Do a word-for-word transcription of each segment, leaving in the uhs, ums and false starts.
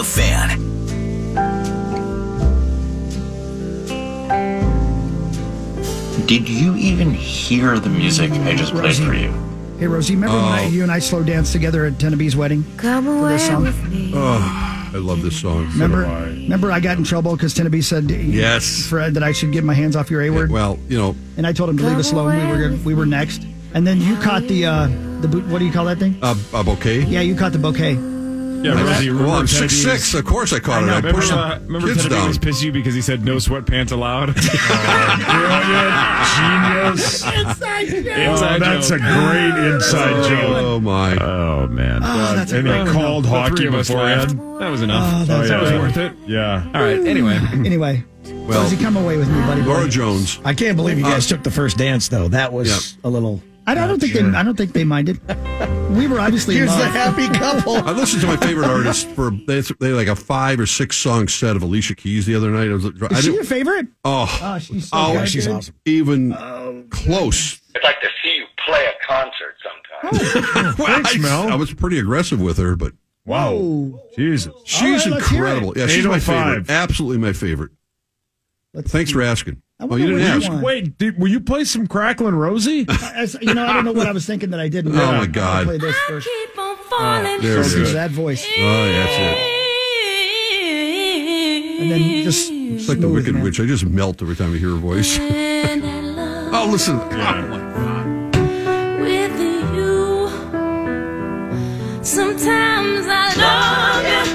The Fan. Did you even hear the music I just played Rosie. for you? Hey, Rosie, remember when I, you and I slow danced together at Tennebee's wedding? Come For this away song? with me. Oh, I love this song. Remember, So do I. remember I got in trouble because Tennebee said Yes. Fred, that I should get my hands off your A word? Well, you know, And I told him to leave us alone. We were we were next. And then you caught the, uh, the boot, what do you call that thing? a, a bouquet. Yeah, you caught the bouquet. Yeah, Rosie, Well, I'm remember six Tennebee's- six. Of course I caught I it. know. I Remember, pushed uh, some remember kids Tennessee down. was pissed at you because he said no sweatpants allowed? Brilliant. Genius. Inside joke. Oh, that's a great inside joke. Oh my! Oh, man. Oh, that's a And great they called The hockey three of us laughed. beforehand. That was enough. Oh, that's that was great. worth it. Yeah. All right, anyway. Anyway, Well, Rosie, come away with me, buddy. boy. Laura Jones. I can't believe you guys took the first dance, though. That was a little. I, I don't think sure. they. I don't think they minded. We were obviously. in Here's the love. happy couple. I listened to my favorite artist for they they had like a five or six song set of Alicia Keys the other night. I was, I Is she didn't- your favorite? oh, Oh, she's so oh, good. she's awesome. even close. I'd like to see you play a concert sometime. Well, Thanks, I, Mel. I was pretty aggressive with her, but Wow. Whoa. Jesus. she's right, let's hear incredible. it. Yeah, she's my eight oh five. favorite. Absolutely my favorite. Let's Thanks see. for asking. I Oh, wonder you didn't which ask. one. Wait, did, will you play some Cracklin' Rosie? As- you know, I don't know what I was thinking that I didn't. Oh, my I'll God. play this first. Keep on falling. There it Listen to is. that voice, Oh, yeah, that's it. and then just It's like the smooth, Wicked man. Witch. I just melt every time I hear her voice. Oh, listen. Oh, my God. With you, sometimes I love you,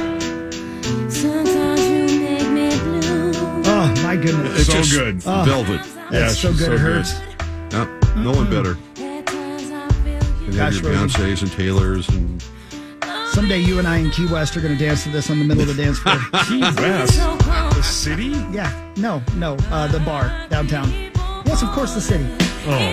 sometimes you make me blue. Oh my goodness, It's So just good. Oh. velvet. that's so good. so it hurts. Yeah, no one better. At times I feel you. And have Gosh, your Rosie. Beyoncés and Taylors and Someday you and I in Key West are going to dance to this on the middle of the dance floor. Key West. So close. The city? Yeah, no, no, uh, the bar downtown. Yes, of course, the city. Oh.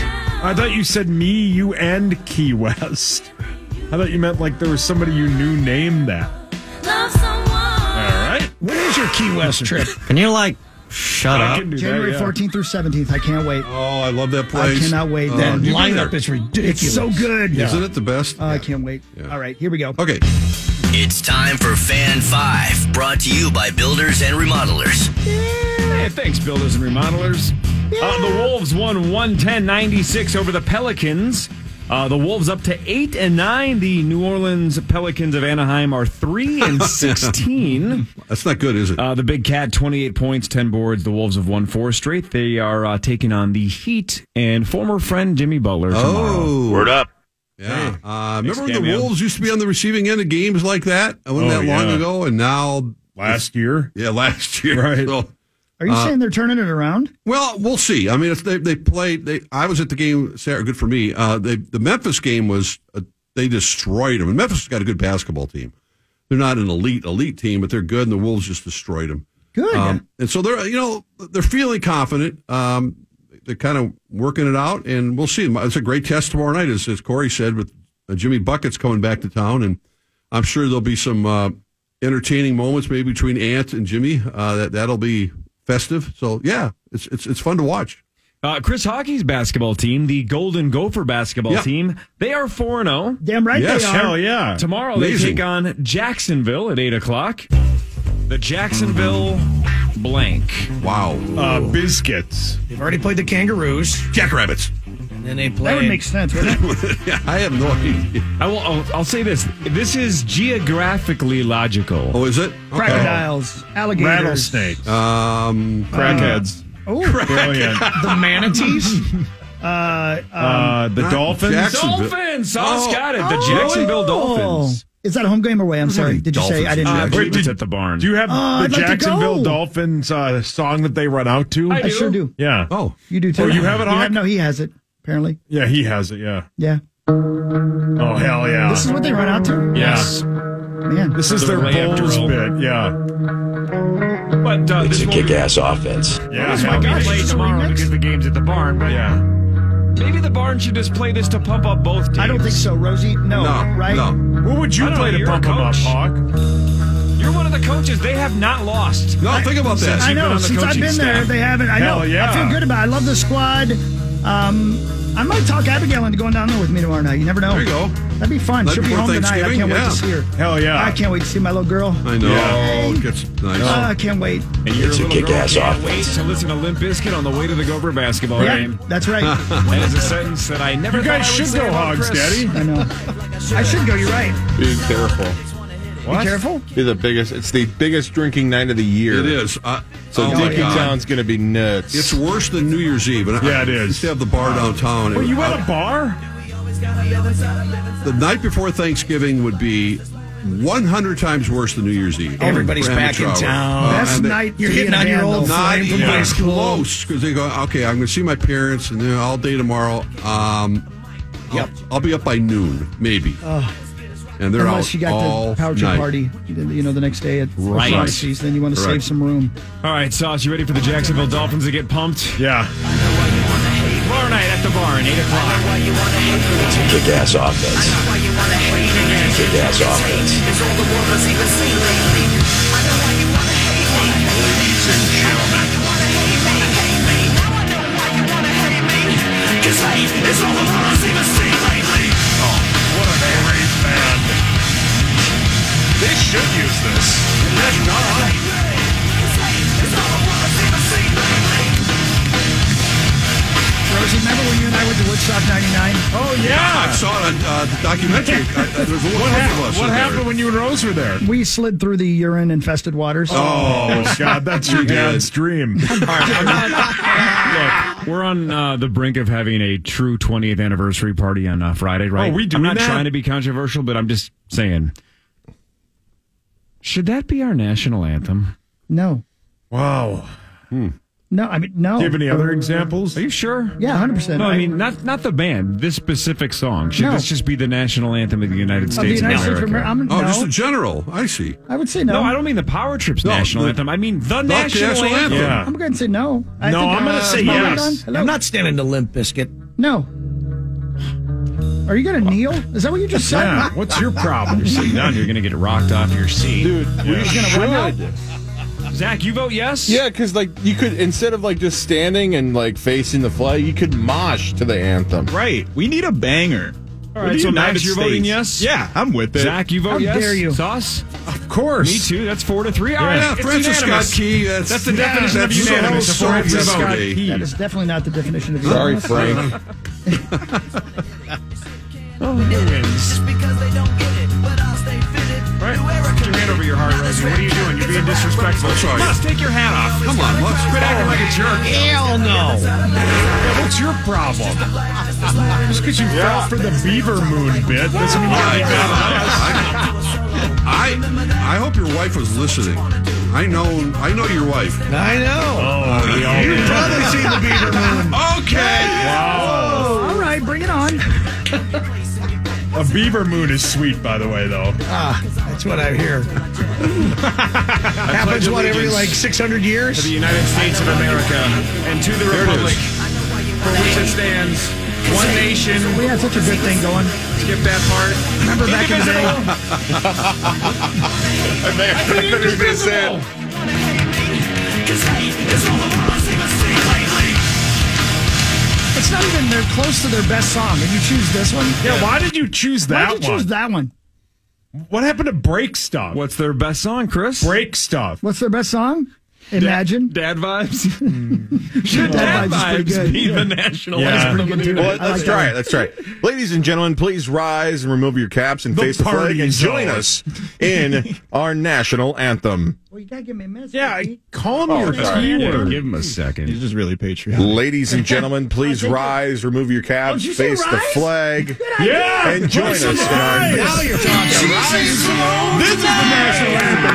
I thought you said me, you, and Key West. I thought you meant like there was somebody you knew named that. Love someone. All right. When is your Key West trip? Can you, like, shut I up? can do January that, yeah. fourteenth through seventeenth. I can't wait. oh, I love that I place. cannot wait. Oh, That you've been Lineup there. is ridiculous. It's so good. Isn't it the best? Oh, I can't wait. Yeah. All right, here we go. Okay. It's time for Fan five, brought to you by Builders and Remodelers. Hey, thanks, builders and remodelers. Uh, the Wolves won one ten ninety-six over the Pelicans. Uh, the Wolves up to eight and nine. The New Orleans Pelicans of Anaheim are three and sixteen. That's not good, is it? Uh, the Big Cat, twenty-eight points, ten boards. The Wolves have won four straight. They are uh, taking on the Heat and former friend Jimmy Butler tomorrow. oh. Word up. Yeah. Uh, remember when the cameo. Wolves used to be on the receiving end of games like that? It wasn't Oh, that long yeah. ago, and now, Last year? yeah, last year. Right. So, Are you saying they're turning it around? well, we'll see. I mean, it's, they they played. They I was at the game. Sarah, good for me. Uh, they, the Memphis game was uh, they destroyed them. And Memphis has got a good basketball team. They're not an elite elite team, but they're good. And the Wolves just destroyed them. Good. Um, and so they're you know they're feeling confident. Um, they're kind of working it out, and we'll see. It's a great test tomorrow night, as, as Corey said, with uh, Jimmy Buckets coming back to town, and I'm sure there'll be some uh, entertaining moments maybe between Ant and Jimmy. Uh, that that'll be festive. So yeah, it's it's it's fun to watch. Uh, Chris Hockey's basketball team, the Golden Gopher basketball Yeah. team, they are four and oh. Damn right Yes, they are. Hell yeah. Tomorrow Amazing. they take on Jacksonville at eight o'clock. The Jacksonville blank. Wow. Uh, biscuits. They've already played the Kangaroos, Jackrabbits. and then they That played. would make sense, wouldn't it? Yeah, I have no idea. I will. I'll, I'll say this. This is geographically logical. Oh, is it? Okay. Crocodiles, alligators. Rattlesnakes. Um, Crackheads. Oh, Brilliant. the manatees. uh, Uh, the Not Dolphins. Jackson. Dolphins. Sauce Oh. got it. The oh. Jacksonville Dolphins. Is that a home game or away? I'm sorry. Did you say? I didn't Uh, know. I believe Wait, it's did- at the barn. Do you have Oh, the I'd like to Jacksonville go. Dolphins uh, song that they run out to? I I do. sure do. Yeah. oh, You do too. Oh, you have it, You Hawk? No, he has it. Apparently. Yeah, he has it, yeah. Yeah. Oh, hell yeah. This is what they run out to. Yes. Man. This is The their layup Bulls drill. bit, yeah. But uh, this It's a won't be- kick-ass offense. Yeah, This hell might be yeah. gosh, played this is a tomorrow remix? because the game's at the barn. But Yeah. maybe the barn should just play this to pump up both teams. I don't think so, Rosie. No, no, right? no. What would you I don't play know, to you're a pump them up, coach. Hawk? You're one of the coaches. They have not lost. No, think about that. I you've been know. on the Since I've coaching been there, staff. they haven't. I know. Hell yeah. I feel good about it. I love the squad. Um, I might talk Abigail into going down there with me tomorrow night. You never know. There you go. That'd be fun. Night She'll be before home tonight. I Thanksgiving? can't wait Yeah. to see her. Hell yeah. I can't wait to see my little girl. I know. Yay. It gets nice. Uh, I can't wait. And your It's a little girl kick-ass can't offense. wait to listen to Limp Bizkit on the way to the Gopher basketball Yeah, game. that's right. That is a sentence that I never You guys thought I would should say go about Hogs, Chris. Daddy. I know. I should go. You're right. Be careful. What? Be careful. Be the biggest. It's the biggest drinking night of the year. It is. Uh, So oh my Dinky God. Town's going to be nuts. It's worse than New Year's Eve. And Yeah, I, it is. I used to have the bar downtown. Were It- you at a bar? The night before Thanksgiving would be one hundred times worse than New Year's Eve. Everybody's For back in amateur hour. town. Uh, Best and they- night You're to be hitting in a on your band, old though. Not flame from even high school. close, because they go, okay, I'm going to see my parents and then all day tomorrow. Um, Yep. I'll, I'll be up by noon, maybe. and they're Unless out you got all the power trip night. party, you know, the next day at Right. Macy's, then you want to Right. save some room. All right, Sauce, you ready for the Jacksonville Dolphins to get pumped? Yeah. Tomorrow night at the barn, eight o'clock. It's a kick-ass offense. Kick-ass offense. What a great band. They should use this. Rosie, remember when you and I went to Woodstock ninety-nine? Oh, I yeah. saw it on uh, the documentary. I, I, there was a What, one hap- of us what in there. happened when you and Rose were there? We slid through the urine-infested waters. Oh, God, that's your did. dad's dream. All right, I'm not, look, we're on uh, the brink of having a true twentieth anniversary party on uh, Friday, right? Oh, we I'm doing not that? trying to be controversial, but I'm just saying. Should that be our national anthem? No. Wow. No, I mean, no. Do you have any other examples? Are you sure? Yeah, one hundred percent. No, I mean not not the band. This specific song. Should No. this just be the national anthem of the United Of the States United of States of America? America. I'm, Oh, no, just a general. I see. I would say no. No, I don't mean the Power Trip's No, national the- anthem. I mean the, national, national anthem. anthem. Yeah. I'm going to say no. I No, think, I'm gonna uh, say is my yes. light on? Hello? I'm not standing to Limp Bizkit. No. Are you going to kneel? Is that what you just said? Yeah. What's your problem? You're sitting down. You're going to get rocked off your seat. Dude, we gonna run should. Zach, you vote yes? Yeah, because like you could instead of like just standing and like facing the flag, you could mosh to the anthem. Right. We need a banger. All right, so Max, you're voting yes? Yeah, I'm with it. Zach, you vote How yes? dare you. Sauce? Of course. Me too. That's four to three. All right, Yeah, it's Francis Scott unanimous. Key. That's, That's the yeah, definition of that's so unanimous. A four to three so vote. Saturday. That is definitely not the definition of Sorry, unanimous. Frank. Oh, who wins? Right. Put your hand over your heart, Rosie. What are you doing? You're being disrespectful. I'm sorry. Let's take your hat off. Come on, let's Quit acting like a jerk. Hell no. Yeah, what's your problem? Just because you fell for the beaver moon bit doesn't mean you gotta be mad at us. I, I hope your wife was listening. I know I know your wife. I know. Oh, we all You've did. probably seen the beaver moon. Okay. Oh, all right, bring it on. A beaver moon is sweet, by the way, though. Ah, that's what I hear. Happens, what, every like six hundred years? To the United States of America and to the republic for which it stands, one nation. We had such a good thing going. Skip that part. Remember back in the day? I may I couldn't even have said. It's not even, they're close to their best song, and you choose this one? Yeah, why did you choose Why that did you one? choose that one? What happened to Break Stuff? What's their best song, Chris? Break Stuff. What's their best song? Imagine. Dad, dad vibes. Should Dad dad, Vibes is pretty vibes good. be the national Yeah. anthem? Pretty good too. Well, I let's like try that it. Let's try it. Ladies and gentlemen, please rise and remove your caps and The face the flag party and zone. join us in our national anthem. Well, you gotta give me a minute. Yeah, Pete. call him Oh, your sorry. Yeah, keyword. give him a second. He's just really patriotic. Ladies and gentlemen, please rise, remove your caps, did you say face the rise? flag, Yeah! and join us in our Now you're talking. This is the national anthem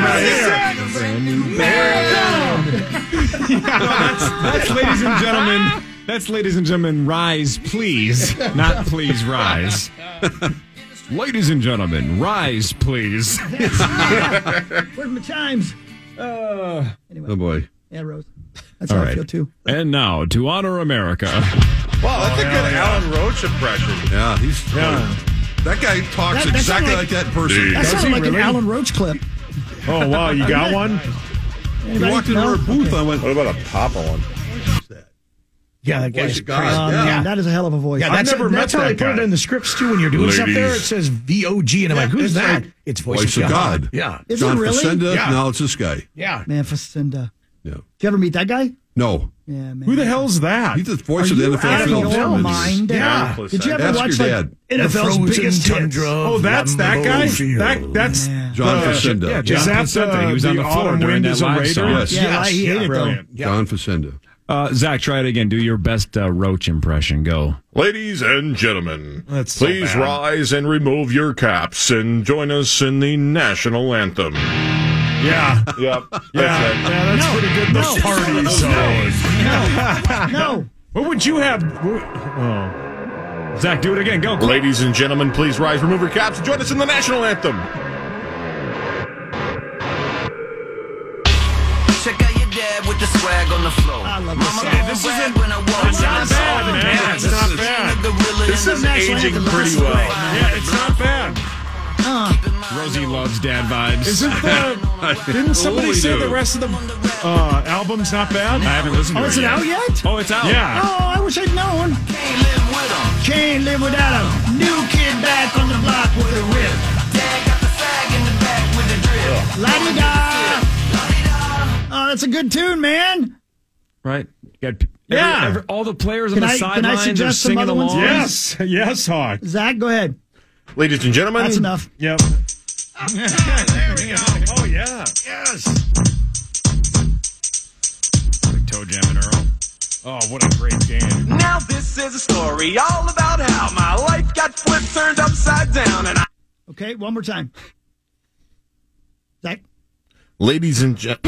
right here. That's, ladies and gentlemen. That's, ladies and gentlemen, rise, please. Not please rise. Ladies and gentlemen, rise, please. Where's my chimes? Uh, Anyway. Oh boy. Yeah, Rose. That's All how I right. feel too. and now, to honor America. Wow, that's a good Alan Roach impression. Yeah, he's Yeah. that guy talks That- that exactly sounded like that in person. That Does sounded he like really? an Alan Roach clip. Oh, wow, you got one? He walked into No? our booth. I went, What about a Papa one? "What's that?" Yeah, that Voice guy's of God. crazy. Oh, Yeah. man, that is a hell of a voice. Yeah, I've that's, never met that's how that they put guy. it in the scripts too. When you're doing stuff there, it Ladies. says V O G, and I'm like, who's it's that? like It's voice, Voice of God. Yeah, Is John it really? Facenda. Yeah. Now it's this guy. yeah. Man, Facinda. Yeah. Did you ever meet that guy? No. Yeah, man. Who the hell's that? He's the voice Are of the you N F L out of film. your movies. mind? Yeah. Did you ever Ask watch your like dad. N F L's frozen biggest hits? tundra. Oh, that's that guy. That that's Yeah. John uh, Facenda. yeah, Is John that Facenda. uh, He was on the floor Autumn during Wind that is a live Raider? song. Yes. Yeah, I hate it though. Brilliant. John Facenda. Uh, Zach, try it again. Do your best uh, Roach impression. Go. Ladies and gentlemen, That's so please bad. rise and remove your caps and join us in the national anthem. Yeah. Yep. Yeah, That's it. yeah, that's No, pretty good. The no, party song. No. What would you have? Oh. Zach, do it again. Go. Ladies and gentlemen, please rise, remove your caps, and join us in the national anthem. Check out your dad with the swag on the floor. I love this song. Mama this isn't when I walk It's not bad, man. It's not bad. This is national aging anthem. pretty well. Yeah, it's not bad. Rosie loves dad vibes. Isn't the? Didn't somebody Totally say do. the rest of the uh, album's not bad? I haven't listened to Oh, it is it yet. out yet? Oh, it's out. Yeah. Oh, I wish I'd known. Can't live with 'em. Can't live without him. New kid back on the block with a whip. Dad got the fag in the back with the drip. La-di-da. Oh, that's a good tune, man. Right. You got, Yeah. every- every- all the players Can on the I- can I sidelines are suggest some singing other ones? along. Yes. Yes, Hawk. Zach, go ahead. Ladies and gentlemen, That's enough. Yep. There we go. Oh yeah. Yes. Like Toe Jam and Earl. Oh, what a great game. Now this is a story all about how my life got flipped, turned upside down, and I... Okay, one more time. Zach. ladies and gentlemen.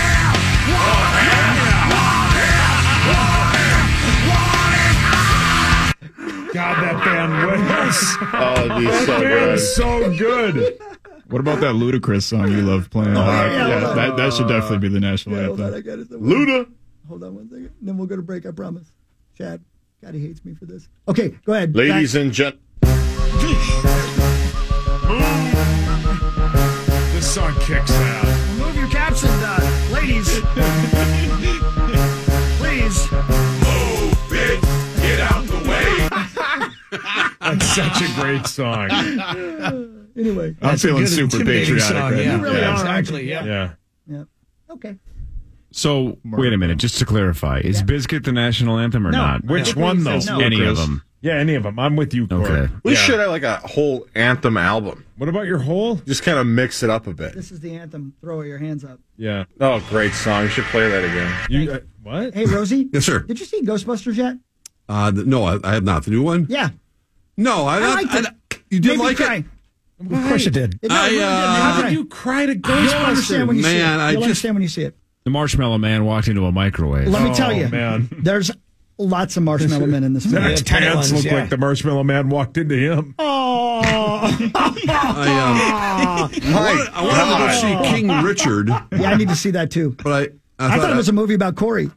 God, that band was. Oh, it'd be That so good. band's so good. What about that Ludacris song you love playing? Oh, Uh, yeah, yeah, hold on. that, that should definitely be the national Yeah, hold on, I anthem. got it. Luda. Hold on one second. Then we'll go to break, I promise. Chad. God, he hates me for this. Okay, go ahead. Ladies Zach. and gentlemen. This song kicks ass. Move your caps and, uh, ladies. Please. Move it, get out the way. That's such a great song. Anyway. I'm That's a feeling good, super intimidating patriotic song, right yeah. now. You really yeah, are, exactly. Yeah. Yeah. Yeah. Okay. So, wait a minute, just to clarify, is Biscuit the national anthem or No. not? Which one though? No. Any of them? Yeah, any of them. I'm with you, Corey. Okay. We Yeah. should have like a whole anthem album. What about your whole? Just kind of mix it up a bit. This is the anthem. Throw your hands up. Yeah. Oh, great song. You should play that again. You uh, what? Hey, Rosie. Yes, sir. Did you see Ghostbusters yet? Uh, th- no, I, I have not. The new one? Yeah. No, I, I not, liked I, it. You did Made me like cry. it? Of course you did. It- no, I, it really did. uh, Made me How cry. did you cry to You'll understand when you see it. Man, I You'll just- understand when you see it. The Marshmallow Man walked into a microwave. Let me tell Oh, you, man. there's lots of marshmallow men in this movie. Zach's Yeah, tiny pants ones, look yeah. like the Marshmallow Man walked into him. Oh, I, um, I wanted, I wanted to go see King Richard, yeah, I need to see that too. but I, I, I thought it was a movie about Corey.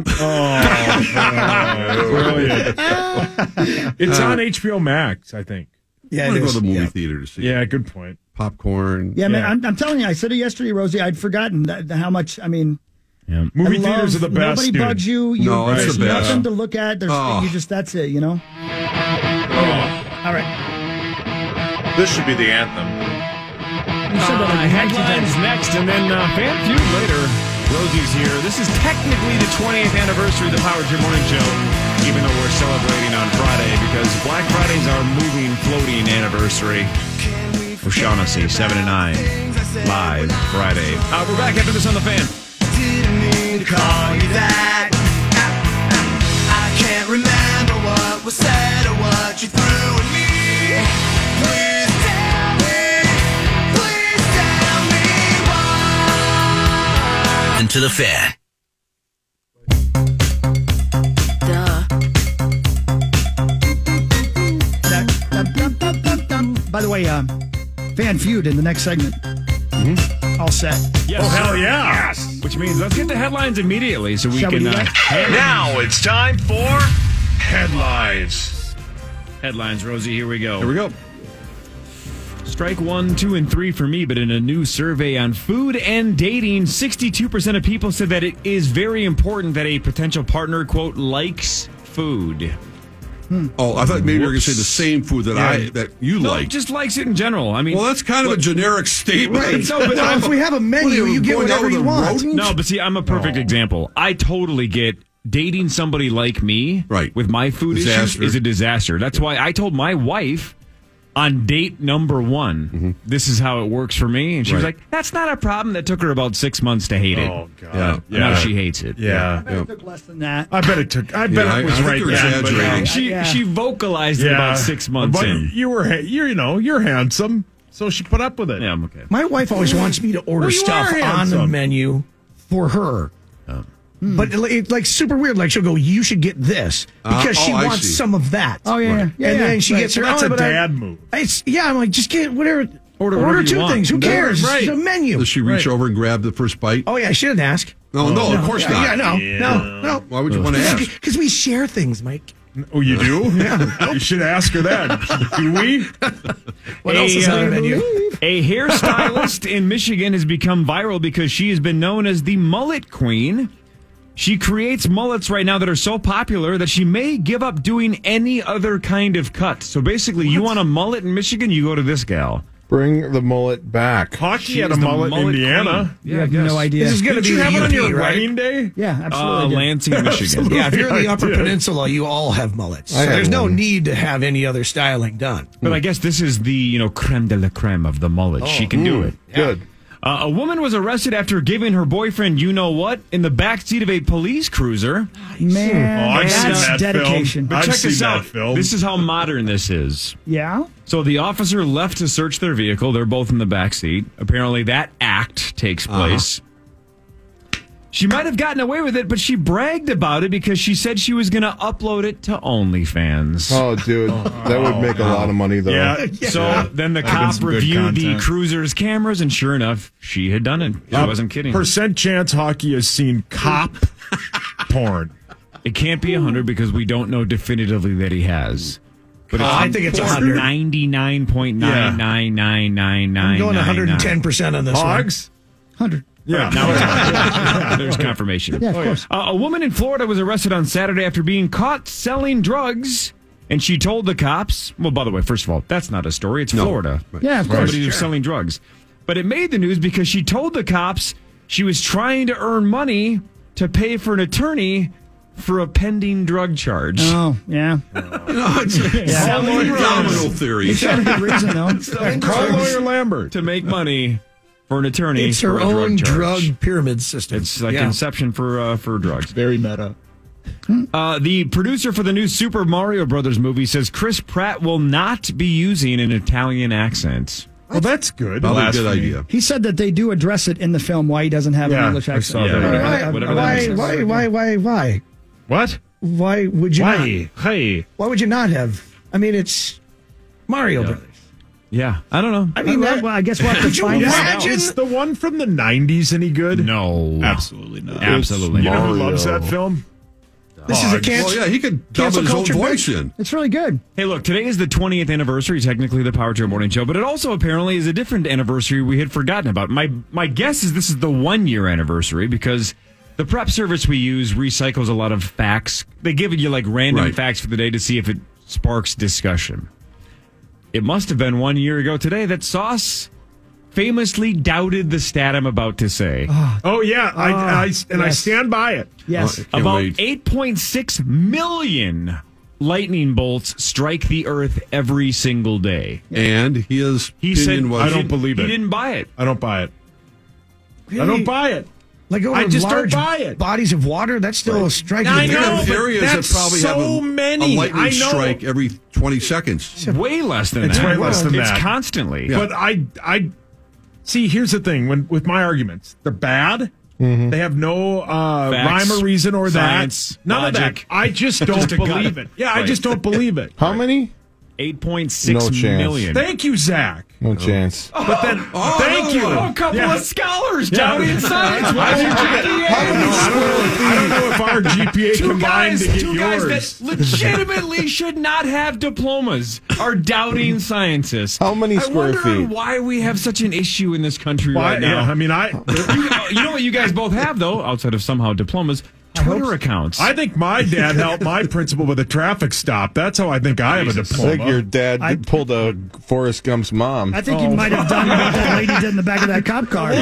Brilliant. It's on H B O Max, I think. I Yeah, want it to go is. to the movie Yeah. theater to see Yeah, good point. popcorn. Yeah, man, Yeah. I'm, I'm telling you, I said it yesterday, Rosie. I'd forgotten that, how much. I mean, Yeah. Movie I love, theaters are the best. Nobody dude. bugs you. you No, it's there's the best. nothing to look at. There's Oh. you just that's it. You know. All right. This should be the anthem. You said that Uh, like nineteen headlines times. next, and then uh, Fan Feud later. Rosie's here. This is technically the twentieth anniversary of the Power Trip Morning Show, even though we're celebrating on Friday because Black Friday's our moving, floating anniversary. O'Shaughnessy, seven to nine, live Friday. Uh, we're back after this on the Fan. Didn't mean to call you that. I can't remember what was said or what you threw at me. Please tell me, please tell me why. Into the Fan. By the way, um, Fan Feud in the next segment. All set. Yes, Oh, hell sir. yeah. Yes. Which means let's get the headlines immediately so we Shall we can. do uh, that? head- Now it's time for headlines. headlines, Rosie. Here we go. Here we go. Strike one, two, and three for me, but in a new survey on food and dating, sixty-two percent of people said that it is very important that a potential partner, quote, likes food. Oh, I thought maybe you were going to say the same food that Yeah. I that you No, like. just likes it in general. I mean, Well, that's kind of a generic statement. Right. No, but No, I'm- if we have a menu, What are you get going out whatever with you a want. rodent? No, but see, I'm a perfect example. I totally get dating somebody like me Right. with my food Disaster. issues is a disaster. That's why I told my wife on date number one, Mm-hmm. this is how it works for me. And she was Right. like, that's not a problem. That took her about six months to hate it. Oh, God. Yeah. Yeah. Now she hates it. Yeah. I bet it took less than that. I bet it took. I bet Yeah, it was I- I think right you're then. But, exaggerating. uh, She Yeah. she vocalized it about six months but in. you were, ha- you're, you know, you're handsome, so she put up with it. Yeah, I'm okay. My wife always wants me to order Well, you stuff are on the handsome. menu for her. But it- it's like super weird. Like she'll go, "You should get this," because Uh, she oh, I wants see. some of that. Oh, yeah, yeah. and yeah, then she right. gets her. That's oh, a but I- dad move. It's yeah. I'm like, just get whatever. Order Order, whatever you two want. things. Who Yeah, cares? right. It's a menu. Does she reach Right. over and grab the first bite? Oh yeah, she didn't ask. No, no, of course yeah, not. Yeah, no, Yeah. no, no. Why would you want to ask? Because we share things, Mike. Oh, you do? Yeah. You should ask her that. Do we? What A, else is on uh, the menu? A hairstylist in Michigan has become viral because she has been known as the mullet queen. She creates mullets right now that are so popular that she may give up doing any other kind of cut. So basically, you want a mullet in Michigan, you go to this gal. Bring the mullet back. Hockey She had is a the mullet, mullet Indiana. queen. You I have guess. no idea. This is going to Did be you the have it U on P, your right? wedding day? Yeah, Uh, absolutely. did. Lansing, Michigan. Yeah, if you're in the I Upper did. Peninsula, you all have mullets. I So had there's no one. need to have any other styling done. But I guess this is the, you know, creme de la creme of the mullet. she can do it. Good. Uh, a woman was arrested after giving her boyfriend, you know what, in the backseat of a police cruiser. Man, Oh, I've seen that's that dedication. film. I've Check seen this that out. film. This is how modern this is. Yeah? So the officer left to search their vehicle. They're both in the back seat. Apparently, that act takes place. She might have gotten away with it, but she bragged about it because she said she was going to upload it to OnlyFans. Oh, dude, that would make a lot of money, though. Yeah. So then the That'd been cop some good reviewed the content. cruiser's cameras, and sure enough, she had done it. She Uh, wasn't kidding. Percent chance hockey has seen cop porn. It can't be one hundred because we don't know definitively that he has. But Oh, I think it's one hundred. ninety-nine point nine nine nine nine nine. I'm going one hundred ten percent on this Hogs? one hundred. Yeah. Now it's there's confirmation. Yeah, of course. Uh, a woman in Florida was arrested on Saturday after being caught selling drugs, and she told the cops. Well, by the way, first of all, that's not a story. It's No. Florida. Right. Yeah, of course. Somebody who's selling drugs. But it made the news because she told the cops she was trying to earn money to pay for an attorney for a pending drug charge. Oh, yeah. You know, it's Yeah. selling domino theory. It's got a good reason, though. Call lawyer Lambert. To make money for an attorney It's for her a drug own charge. drug pyramid system. It's like Yeah. Inception for uh, for drugs. Very meta. Uh, the producer for the new Super Mario Brothers movie says Chris Pratt will not be using an Italian accent. Well, that's good. Probably a good Blasphemy. idea. He said that they do address it in the film why he doesn't have Yeah, an English I accent. saw that. Yeah, I- right. I- Whatever that why, makes sense. why, why, why, why? What? Why would you not? Hey, hey. Why would you not have? I mean, it's Mario Brothers. Yeah, I don't know. I mean, well, that, well, I guess we'll have to could you find out. imagine? Is the one from the nineties any good? No, Absolutely not. absolutely You know not. who loves Mario. that film? This is a cancer. Well, yeah, he could dub cancel his own culture voice thing? in. It's really good. Hey, look, today is the twentieth anniversary, technically, of the Power Trip Morning Show, but it also apparently is a different anniversary we had forgotten about. My my guess is this is the one year anniversary because the prep service we use recycles a lot of facts. They give you like random Right. facts for the day to see if it sparks discussion. It must have been one year ago today that Sauce famously doubted the stat I'm about to say. Oh, yeah. I, I, and I yes. stand by it. Yes. Oh, I can't About wait. eight point six million lightning bolts strike the earth every single day. And his He opinion said, was, I don't believe He it. didn't buy it. I don't buy it. I Really? don't buy it. Like over I just don't large buy it. bodies of water, that's still a striking. I There know, are but areas that that's probably so have a, many. a lightning I know. strike every twenty seconds. Way less than It's that. way less than it's that. constantly. Yeah. But I, I see. Here's the thing: when with my arguments, they're bad. They have no uh, Facts, rhyme or reason or science, that. None logic. of that. I just don't Just a gut. believe it. Yeah, I Right. just don't believe it. How many? eight point six No chance. million. Thank you, Zach. No chance. But then, Oh, thank no. you. Oh, A couple Yeah. of scholars down in science. I What's don't, your I, G P A? I don't know. I don't know, I don't know if our G P A Two combined guys, to get two yours. guys that legitimately should not have diplomas are doubting scientists. How many I square wonder feet? why we have such an issue in this country Why- right now. yeah, I mean, I you, you know what you guys both have, though, outside of somehow diplomas? Twitter accounts. I think my dad helped my principal with a traffic stop. That's how I think I have a I diploma. think your dad I- pulled a Forrest Gump's mom. I think you might have done what that lady did in the back of that cop car.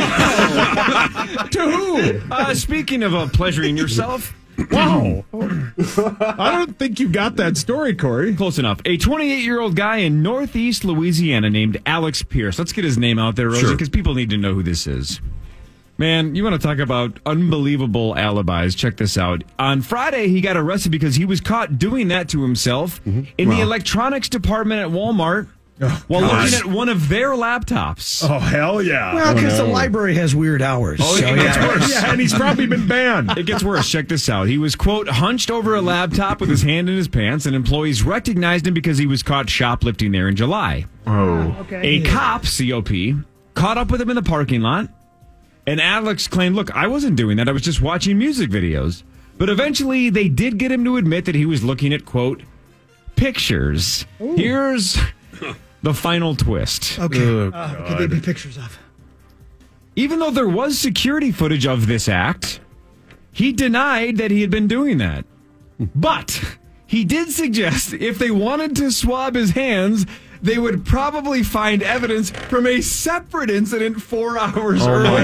To who? Uh, speaking of uh, pleasuring yourself, Wow. I don't think you got that story, Corey. close enough. A twenty-eight-year-old guy in Northeast Louisiana named Alex Pierce. Let's get his name out there, Rosie, Sure. because people need to know who this is. Man, you want to talk about unbelievable alibis. Check this out. On Friday, he got arrested because he was caught doing that to himself in the Wow. electronics department at Walmart Oh, while gosh. looking at one of their laptops. Oh, hell yeah. Well, because the library has weird hours. Oh, so, it gets yeah. worse. Yeah, and he's probably been banned. It gets worse. Check this out. He was, quote, hunched over a laptop with his hand in his pants, and employees recognized him because he was caught shoplifting there in July. Oh. Okay. A cop, C O P, caught up with him in the parking lot, and Alex claimed, look, I wasn't doing that. I was just watching music videos. But eventually, they did get him to admit that he was looking at, quote, pictures. Here's the final twist. Okay. Oh, Uh, what could they be pictures of? Even though there was security footage of this act, he denied that he had been doing that. But he did suggest if they wanted to swab his hands, they would probably find evidence from a separate incident four hours Oh earlier.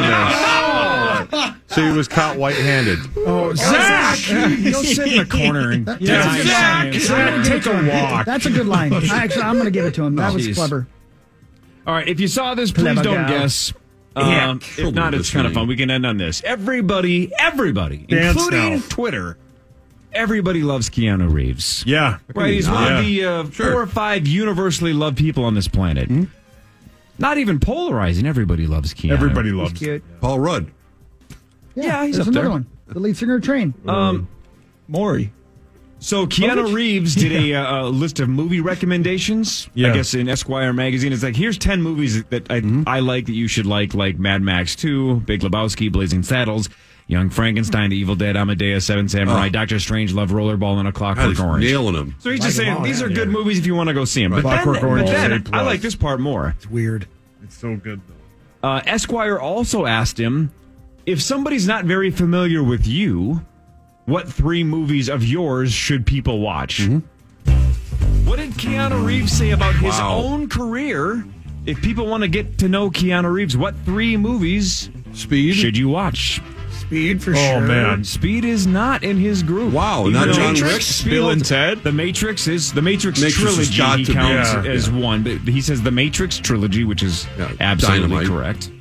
my goodness. So he was caught white-handed. Oh, Zach! You'll sit in the corner and Yeah, deny Zach, science. Zach, take a walk. That's a good line. I Actually, I'm going to give it to him. That was Jeez. clever. All right, if you saw this, please Clever don't gal. guess. Yeah. Um, if not, it's kind of fun. We can end on this. Everybody, everybody, Dance including now. Twitter, everybody loves Keanu Reeves. Yeah. Right, he's one Yeah. of the uh, Sure. four or five universally loved people on this planet. Not even polarizing. Everybody loves Keanu. Everybody loves Cute. Paul Rudd. Yeah, he's There's up another there. one. The lead singer of Train. Um, Maury. so Keanu Reeves did a, uh, a list of movie recommendations. I Yeah. guess in Esquire magazine, it's like here's ten movies that I, I like that you should like, like Mad Max two, Big Lebowski, Blazing Saddles, Young Frankenstein, The Evil Dead, Amadeus, Seven Samurai, Oh. Doctor Strange, Love, Rollerball, and A God, Clockwork he's Orange. nailing them. So he's just Like 'em saying all, these yeah. are good movies if you want to go see them. But Clockwork then, Orange but is then A I plus. like this part more. It's weird. It's so good, though. Uh, Esquire also asked him, if somebody's not very familiar with you, what three movies of yours should people watch? What did Keanu Reeves say about his Wow. own career? If people want to get to know Keanu Reeves, what three movies Speed. should you watch? Speed for Oh, sure. man. Speed is not in his group. Wow, Even not though John Matrix, Wick? Speed Bill and holds- Ted? The Matrix is the Matrix, Matrix has trilogy. got He to be. counts Yeah. as one, but he says the Matrix trilogy, which is Yeah, absolutely dynamite. correct.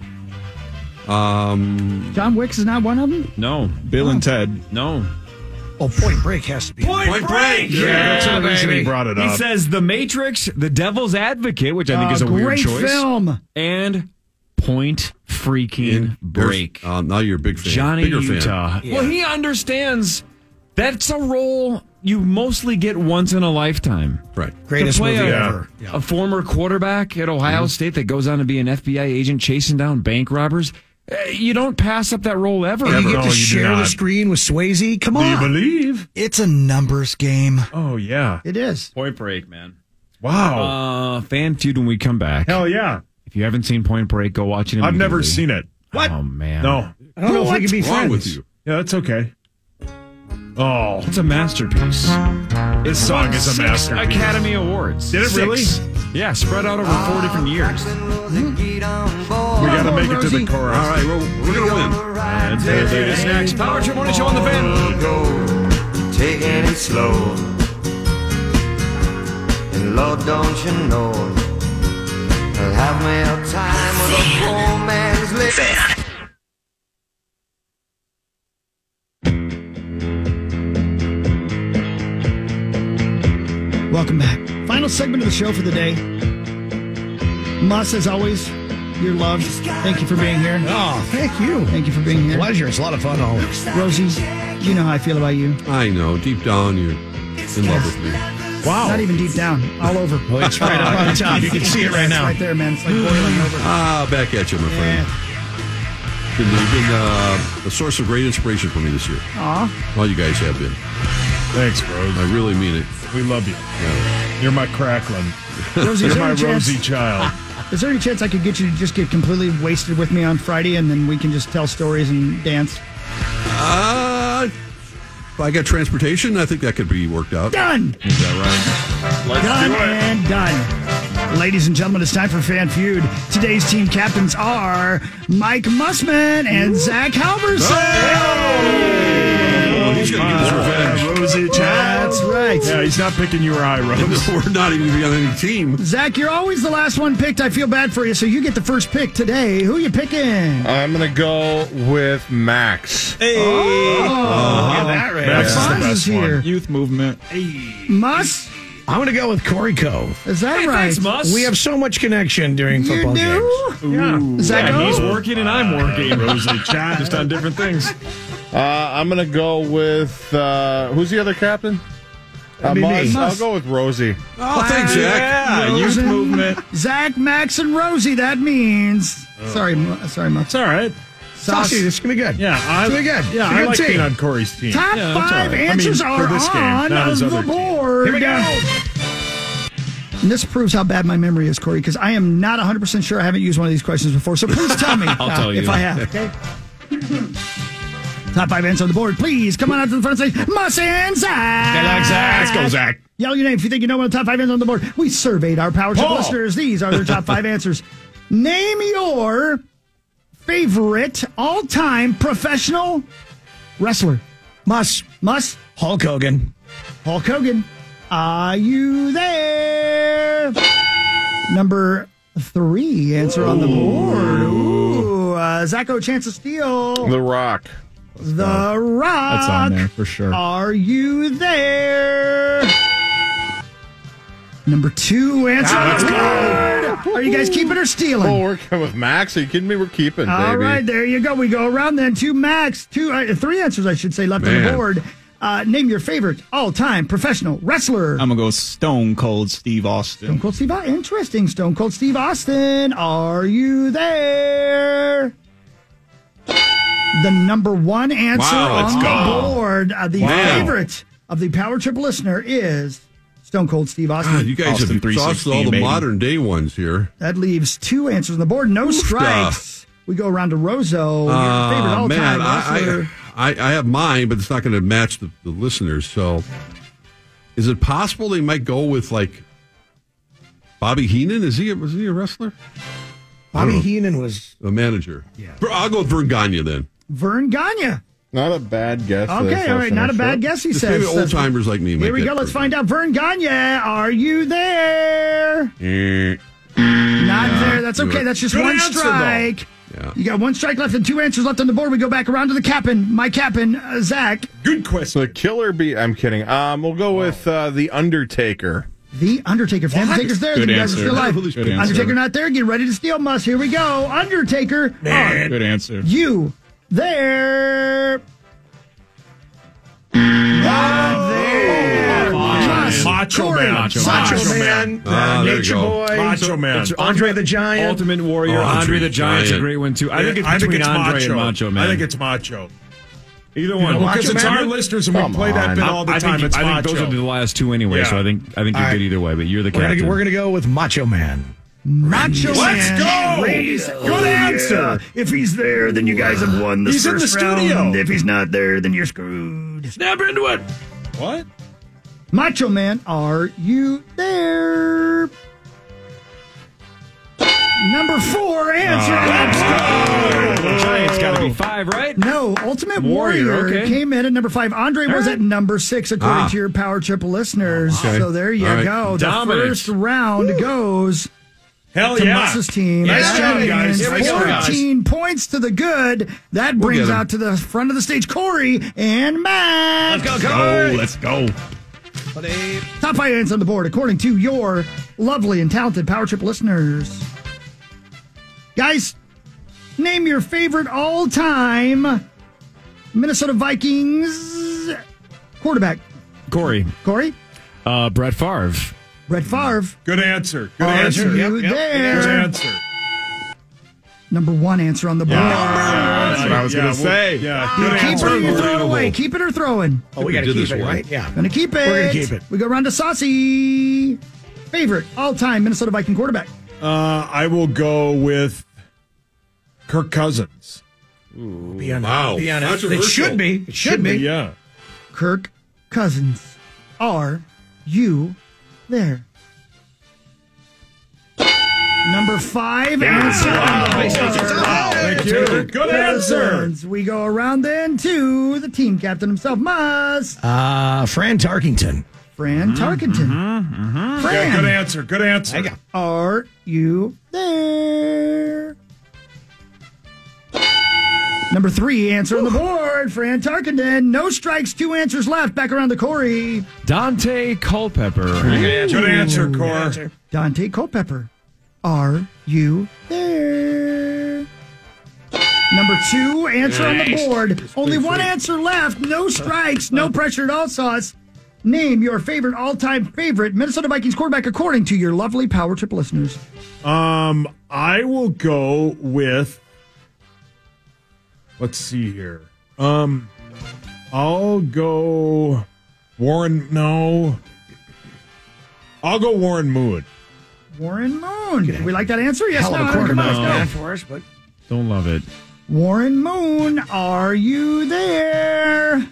Um, John Wicks is not one of them? No, Bill and Ted. no. Oh, Point Break has to be. Point Break. Yeah, that's the reason he brought it He up. says The Matrix, The Devil's Advocate, which I think Uh, is a weird great choice, film. and Point Freaking in Break. Uh, now you're a big fan. Johnny Bigger Utah. fan. Well, he understands that's a role you mostly get once in a lifetime. Right. Greatest to play movie a, ever. Yeah. a former quarterback at Ohio State that goes on to be an F B I agent chasing down bank robbers. Uh, You don't pass up that role ever. And you get No, to you do share the not. screen with Swayze. Come Do you on. believe? It's a numbers game. Oh, yeah. It is. Point Break, man. Wow. Uh, fan feud when we come back. Hell yeah. If you haven't seen Point Break, go watch it. I've never seen it. What? Oh man, No. I don't know if we can be What's wrong friends. with you? Yeah, that's okay. Oh. it's a masterpiece. This song is a Six masterpiece. Academy Awards. Did it really? Six. Yeah, spread out over four different years. We got to make it to the chorus. All right, well, we're going to win. And It is next. Power Trip Morning Show on the fan. Taking it slow. And Lord, don't you know, I'll have me a time with a poor man's lips. Fan. Welcome back. Final segment of the show for the day. Mus, as always, you're loved. Thank you for being here. Oh, thank you. Thank you for being here. Pleasure. It's a lot of fun always. Rosie, you know how I feel about you. I know. Deep down, you're in love with me. Wow. Not even deep down. All over. Well, it's right up on top. You can see it right now. It's right there, man. It's like boiling over. Ah, back at you, my friend. You've been, you've been uh, a source of great inspiration for me this year. Aw. All you guys have been. Thanks, Rose. I really mean it. We love you. Yeah. You're my Cracklin. Rosie, You're is there my any chance- rosy child. Is there any chance I could get you to just get completely wasted with me on Friday and then we can just tell stories and dance? Uh, if I got transportation, I think that could be worked out. Done! Is that right? Let's done do it. and done. Ladies and gentlemen, it's time for Fan Feud. Today's team captains are Mike Mussman and Zach Halverson. Oh, he's going to get his revenge. Uh, Rosie child. That's right. Yeah, he's not picking you or I, Rose. We're not even going to be on any team. Zach, you're always the last one picked. I feel bad for you, so you get the first pick today. Who you picking? I'm going to go with Max. Hey. Oh, Look at that right Max there. is the Fonz best is here. one. Youth movement. Muss? I'm going to go with Corey Cove. Is that Hey, right? thanks, Muss. We have so much connection during You football do? games. Yeah. Zach, Yeah, go? he's working and I'm working. Rosie child. Just on different things. Uh, I'm going to go with, uh, who's the other captain? Uh, be me. Muzz. I'll Muzz. go with Rosie. Oh, thanks, Zach. Yeah, youth Rosen, movement. Zach, Max, and Rosie. That means. Sorry, Mu- sorry, Muss. It's all right. Sauce. Saucy, this is going to be good. Yeah, I, It's gonna be good. Yeah, It's a I good like team. being on Corey's team. Top Yeah, that's five all right. answers I mean, are for this game, on not his the other team. board. Here we go. And this proves how bad my memory is, Corey, because I am not one hundred percent sure I haven't used one of these questions before. So please tell me I'll tell if you. I have, okay? Top five answers on the board. Please come on out to the front and say, Muss and Zach. I like Zach. Let's go, Zach. Yell your name if you think you know one of the top five answers on the board. We surveyed our Power Trip Paul. listeners. These are their top five answers. Name your favorite all-time professional wrestler. Muss. Muss. Hulk Hogan. Hulk Hogan. Are you there? Number three answer on the board. Ooh, uh, Zacho, chance of steal. The Rock. The Rock. That's on there for sure. Are you there? Number two answer on the board. Are you guys keeping or stealing? Oh, we're going with Max. Are you kidding me? We're keeping, baby. All right, there you go. We go around then. Two Max, two, uh, three answers, I should say, left on the Man. board. Uh, name your favorite all-time professional wrestler. I'm going to go Stone Cold Steve Austin. Stone Cold Steve Austin. Interesting. Stone Cold Steve Austin. Are you there? The number one answer Wow, let's on go. the board. Uh, the Wow. favorite of the Power Trip listener is Stone Cold Steve Austin. God, you guys Austin have three exhausted all sixteen, the baby. modern day ones here. That leaves two answers on the board. No strikes. We go around to Rozo. Your Uh, favorite all-time man, wrestler. I, I, I have mine, but it's not going to match the, the listeners. So, is it possible they might go with like Bobby Heenan? Is he a, was he a wrestler? Bobby I don't know. Heenan was. A manager. Yeah. I'll go with Vern Gagne then. Vern Gagne. Not a bad guess. for this Okay, all right. Not a listenership. bad guess, he Just says. maybe old timers like me. Here might we get go. Let's Vern find out. Vern Gagne, are you there? Gagne. Not there. That's do okay. it. That's just Good one answer, strike. Yeah. You got one strike left and two answers left on the board. We go back around to the captain. My captain, uh, Zach. Good question. The Killer Bee. I'm kidding. Um, we'll go with uh, The Undertaker. The Undertaker. If the Undertaker's there, Good then you guys are answer. still alive. Good answer. Undertaker not there. Get ready to steal Muss. Here we go. Undertaker. Are Good answer. you there? Not there. Muss. Macho Corey. Man. Macho, Macho Man. Ah, uh, there you Nature go. Boy. Macho Man. It's Andre the Giant. Ultimate Warrior, Oh, Andre, Andre the the Giant's a Giant. great one too. I think it's I think between it's Andre Macho. and Macho Man. I think it's Macho. either one. know, Because Macho it's Man? our listeners and we Come play that on. bit all the I time. think, It's I think Macho. those are the last two anyway. Yeah. So I think I think you're All good right. either way. But you're the We're captain. gonna, we're gonna go with Macho Man. Macho Let's Man. go! Raise- Good Oh, answer. yeah. If he's there, then you guys have won the He's in first the studio. round. If he's not there, then you're screwed. Snap into it. What? Macho Man, are you there? Number four answer. Let's go. The Giant's got to be five, right? No, Ultimate Warrior, Warrior, okay. came in at number five. Andre was right. at number six, according Ah. to your Power Trip listeners. Okay. So there you All right. go. The Dominant. first round goes Hell to yeah. Muss's team. Nice That job, means guys. Here we go, guys. fourteen points to the good. That We'll brings get 'em. out to the front of the stage Corey and Matt. Let's go, let's go. Top five answers on the board, according to your lovely and talented Power Trip listeners. Guys, name your favorite all-time Minnesota Vikings quarterback. Corey. Corey? Uh, Brett Favre. Brett Favre. Good answer. Good Are answer. you Yep, yep. there? Good answer. Number one answer on the board. That's what I was Yeah, going to well, say. yeah. You Good keep answer. it or you throw it Unbelievable. away. Keep it or throwing. Oh, we got to did keep this it, one. right? Yeah. Gonna keep it. We're gonna keep it. We go around to Saucy. Favorite all-time Minnesota Viking quarterback. Uh, I will go with Kirk Cousins. Be on, Wow. Be on it. It Controversial. should be. It should be. Yeah. Kirk Cousins. Are you there? Number five answer. on the board. Wow. Thank you. Good answer. Cousins. We go around then to the team captain himself, Mus. Uh, Fran Tarkington. Fran Tarkenton. Fran, Yeah, good answer. Good answer. are you there? Number three answer on the board, Fran Tarkenton. No strikes, two answers left. Back around to Corey. Dante Culpepper. Good answer, Cor. Dante Culpepper. Are you there? Number two answer on the board. Only one answer left. No strikes, no pressure at all, Sauce. Name your favorite all-time favorite Minnesota Vikings quarterback according to your lovely Power Trip listeners. Um, I will go with. Let's see here. Um, I'll go Warren. No, I'll go Warren Moon. Warren Moon. Do we like that answer? Yes, Hell of no. a Come on, quarterback let's man go. for us, but Don't love it. Warren Moon, are you there?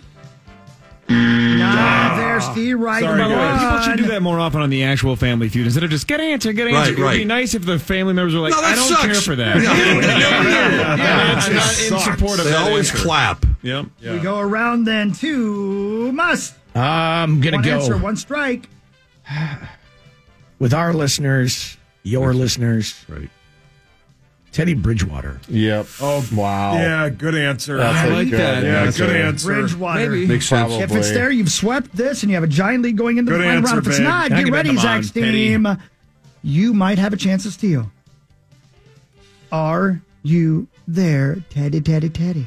Not there, Steve. Right. Sorry, Come guys. People on. should do that more often on the actual Family Feud instead of just get an answer, get an Right, answer. It would be right. nice if the family members were like, No, that I don't sucks. care for that. Yeah. Yeah, That I'm not just in sucks. support of They that always answer. clap. Yep. We go around then to Mus. I'm going One to go answer, one strike. with our listeners, your listeners, Right. Teddy Bridgewater. Yep. Oh, wow. Yeah, good answer. That's I a like good that. Yeah, answer. good answer. Bridgewater. Maybe. Makes sense. Probably. If it's there, you've swept this and you have a giant lead going into Good the final answer, round. If it's babe. not, Gotta get give it ready, to mom, Zach's Teddy. team. You might have a chance to steal. Are you there, Teddy, Teddy, Teddy?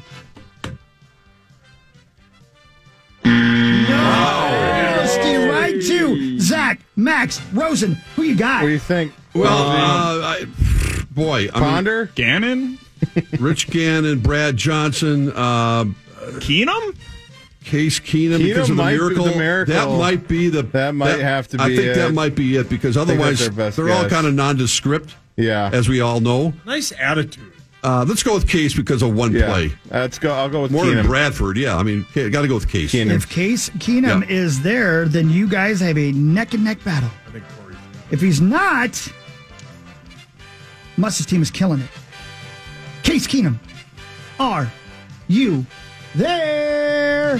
No! Steve, right to Zach, Max, Rosen. Who you got? What do you think? Well, uh, I, boy, I mean, Ponder? Gannon? Rich Gannon, Brad Johnson, uh, Keenum? Case Keenum, Keenum because of the might be miracle. the miracle. That might be the. That might have to I be think it. that might be it because think that's otherwise their best they're all guess. kind of nondescript, Yeah. as we all know. Nice attitude. Uh, let's go with Case because of one yeah. play. Let's go. I'll go with More Keenum. than Bradford, yeah. I mean, got to go with Case. Keenum. If Case Keenum Yeah. is there, then you guys have a neck and neck battle. I think Corey's. If he's not, Mus's team is killing it. Case Keenum, are you there?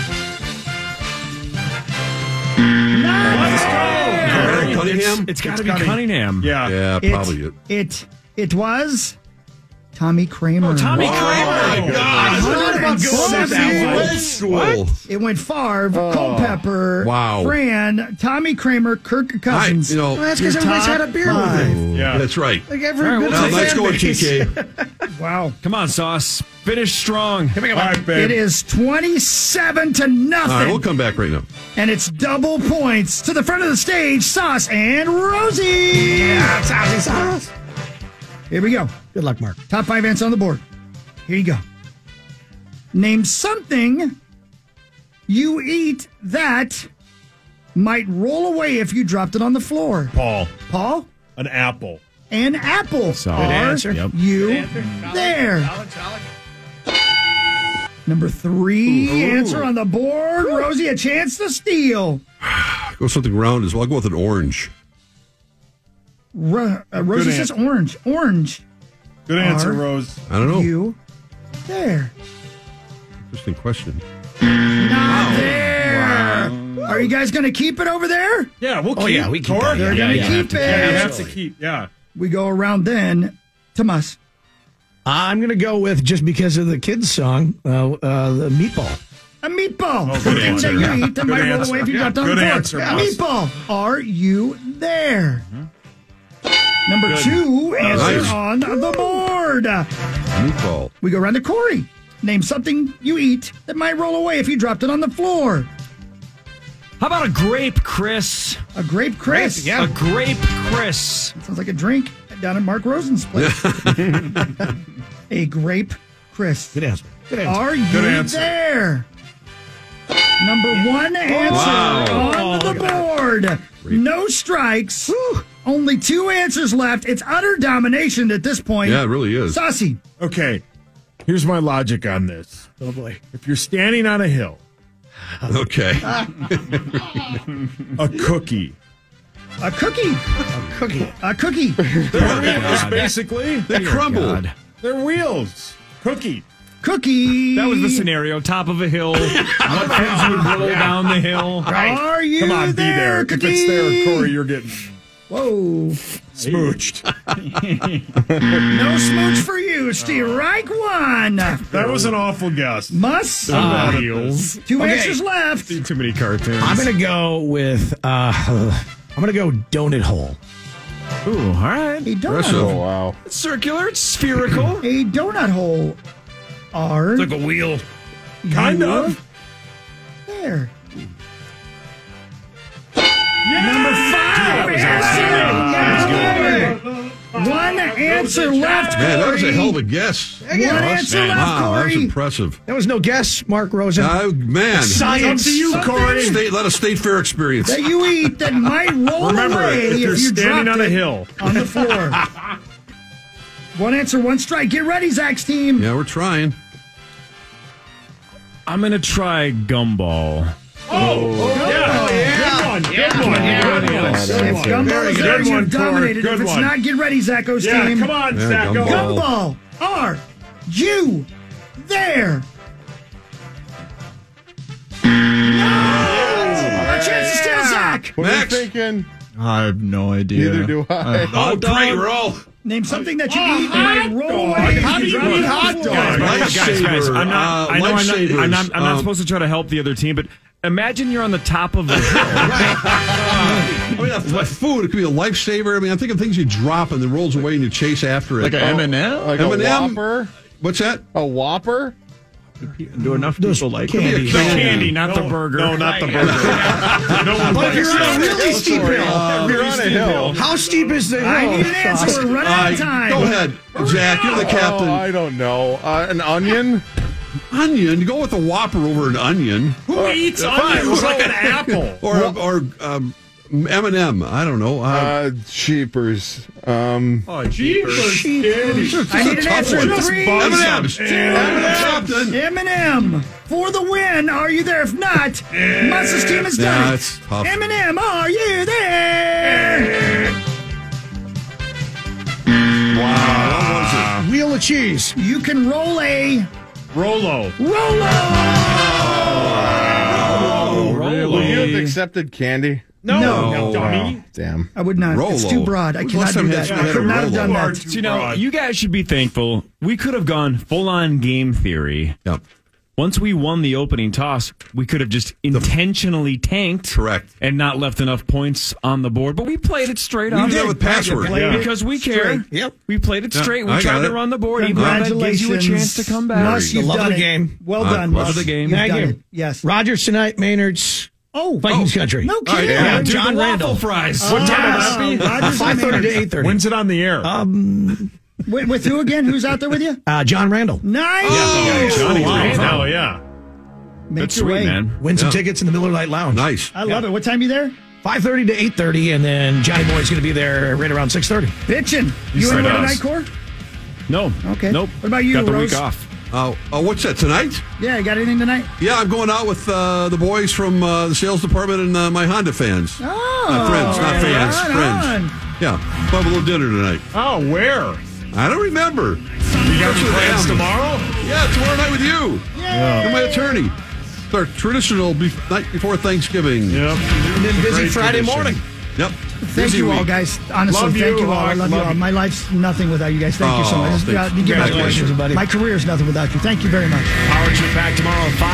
Let's Aaron Cunningham? It's got to be Cunningham. Yeah. Yeah, It- probably it. It it was Tommy Kramer. Oh, Tommy Kramer. my God. one hundred seventy votes. What? It went Favre, Culpepper, Wow. Fran, Tommy Kramer, Kirk Cousins. I- you know- Well, that's because Your everybody's top had a beer five. with him. Yeah. That's right. Like every All right, bit well, Now, of let's go with fan T base. K. Wow. Come on, Sauce. Finish strong. All right, babe. It is twenty-seven to nothing. All right, we'll come back right now. And it's double points to the front of the stage, Sauce and Rosie. Yeah, Saucy Sauce. Here we go. Good luck, Mark. Top five answers on the board. Here you go. Name something you eat that might roll away if you dropped it on the floor. Paul. Paul? An apple. An apple. Solid Are answer. Yep. you there? Number three Ooh. answer on the board. Rosie, a chance to steal. Go something round as well. I'll go with an orange. Ro- uh, Rosie Good says answer. orange. Orange. Good answer, Are Rose. I don't know. You there? Interesting question. Not there. Are you guys going to keep it over there? Yeah, we'll keep Oh, yeah, we keep Cor? that. They're Yeah, going to yeah, keep have to- it. Yeah, we have to keep. Yeah. We go around then to Mus. I'm going to go with, just because of the kids' song, uh, uh, the meatball. A meatball. Oh, good Something answer. that you Yeah. eat that Good might roll answer. away if you Yeah, dropped on good the floor. answer, A Mus. meatball. Are you there? Number Good. two answer Nice. on the board. Meatball. We go around to Corey. Name something you eat that might roll away if you dropped it on the floor. How about a grape, Chris? A grape Chris. A grape, Chris. Sounds like a drink down at Mark Rosen's place. A grape Chris. Good answer. Good answer. Are you Good answer. there? Number one answer Wow. on the board. No strikes. Only two answers left. It's utter domination at this point. Yeah, it really is. Saucy. Okay, here's my logic on this. Oh, boy. If you're standing on a hill, Okay. a cookie. A cookie. A cookie. A cookie. They're wheels, basically. They crumble. God. They're wheels. Cookie. Cookie. That was the scenario. Top of a hill. What kids would roll down the hill. Are you Come on, there, be there. Cookie? If it's there, Corey, you're getting Whoa. smooched. No smooch for you. Strike one. That was an awful guess. Must. Uh, heels. Two Okay. answers left. Too many cartoons. I'm going to go with, uh, I'm going to go donut hole. Ooh, all right. A donut Impressive. Oh, hole. wow. It's circular. It's spherical. A donut hole. Are It's like a wheel. Kind you of. there? Number five. answer. One answer left. Man, that was a Corey. hell of a guess. One answer left, Wow, that was Corey. impressive. That was no guess, Mark Rosen. Uh, man. Science. Up to you, Corey. State, let a state fair experience. That you eat that might roll Remember, away if you're if you standing dropped on a it hill. on the floor. One answer, one strike. Get ready, Zach's team. Yeah, we're trying. I'm going to try gumball. Oh, yeah. Good one. Good one. Good one. If Good one. Gumball is Good there, one, you've Corey. dominated. Good If it's one. not, get ready, Zacho's Yeah, team. come on, Yeah, Zach. gumball. Gumball, are you there? No! A chance to steal Zach. What are you Next. thinking? I have no idea. Neither do I. Oh, great roll. Name something that you eat that might roll away. How do if you drop eat it on hot the floor. dogs? Guys, guys, guys, I'm not, Uh, I know I'm not, lifesavers. I'm not, I'm not Um, supposed to try to help the other team, but imagine you're on the top of a hill. I mean, a, a food, it could be a lifesaver. I mean, I'm thinking things you drop and it rolls away and you chase after it. Like a M and M? Like M and a M? Whopper? What's that? A Whopper? Do enough people like Could be a candy. The candy. candy, not the burger. No, not the burger. No one But if you're on a really steep hill, If you're on a hill. how steep is the hill? I need an answer. We're running out Uh, of time. Go ahead, Jack. You're the captain. Oh, I don't know. Uh, an onion? Onion. Go with a Whopper over an onion. Who eats onions like an apple? Or or um, M and M. I don't know. Uh, Uh, cheapers. Um, Oh, jeepers. I need an answer in three. M and M's. Captain. M and M for the win. Are you there? If not, Munster's team has Yeah, done it. it's tough. M and M, are you there? Wow. Wheel of cheese. You can roll a Rolo. Rolo. Oh, would you have accepted candy? No, No. no, dummy. Damn. I would not. It's too Rolo. broad. I When's cannot last do time that. you I had could a not have Rolo? done You are that. too So, you know, broad. you guys should be thankful. We could have gone full on game theory. Yep. Once we won the opening toss, we could have just intentionally tanked. Correct. And not left enough points on the board. But we played it straight We up. did that with password. Played Yeah. Because we care. Yep. We played it Yeah, straight. We I tried got to it. run the board. Even though that gives you a chance to come back. Russ, you've The love done of the it. game. Well Uh, done, love Russ. of the game. You've Thank done you. it. Yes. Rogers tonight, Maynard's Oh, Vikings country. no right, kidding. yeah. Yeah, John the Randall. waffle fries. What time will that be? Rogers five thirty and to Maynard. eight thirty. When's it on the air? With, with who again? Who's out there with you? Uh, John Randall. Nice. Johnny wow. Randall. Oh, yeah. Make That's your sweet, way. man. Win some Yeah. tickets in the Miller Lite Lounge. Nice. I love it. What time are you there? five thirty to eight thirty, and then Johnny Boy's going to be there right around six thirty. Bitchin'. You said want to go to us. Night Court? No. Okay. Nope. What about you, Got the Rose? week off. Uh, oh, what's that, tonight? Yeah, you got anything tonight? Yeah, I'm going out with uh, the boys from uh, the sales department and uh, my Honda fans. Oh. Not friends, not fans, right friends. on. Yeah, we'll have a little dinner tonight. Oh, where? I don't remember. You got any plans tomorrow? Yeah, tomorrow night with you. Yeah. You're my attorney. It's our traditional be- night before Thanksgiving. Yep. And then busy Great Friday tradition. morning. Yep. Thank Busy you all, week. guys. Honestly, Love thank you, you all. I Hawk. love you Love all. you. My life's nothing without you guys. Thank you so Oh, much. thank- Uh, you give me- Congratulations, buddy. My career is nothing without you. Thank you very much. Power Trip back tomorrow at five.